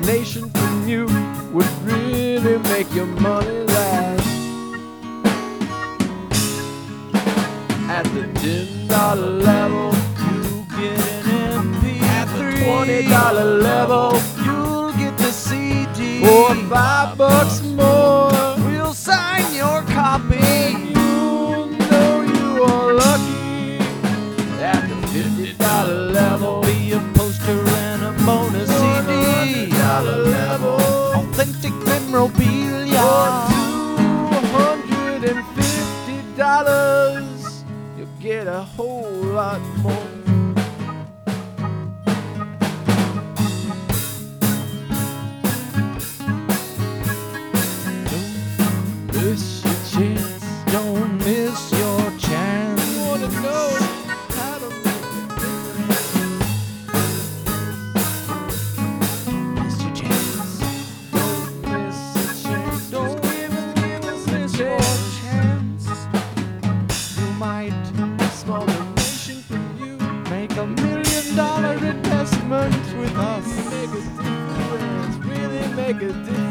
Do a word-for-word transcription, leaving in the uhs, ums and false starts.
donation from you would really make your money last. At the ten dollar level, You get an M P three. at the twenty dollar level, You'll get the C D. for five bucks more, We'll sign your copy. you know you are lucky. At the fifty dollar level, Be a poster and a bonus C D. dollar level, Authentic memorabilia. for two hundred and fifty dollars, you'll get a whole lot more. Miss your chance. Don't miss your chance. You wanna know how to make it different. Miss your chance. Don't miss a chance. Don't even give us Miss a your chance. chance. You might Small donation from you. make a million dollar investment with us. Make a difference. Really make a difference.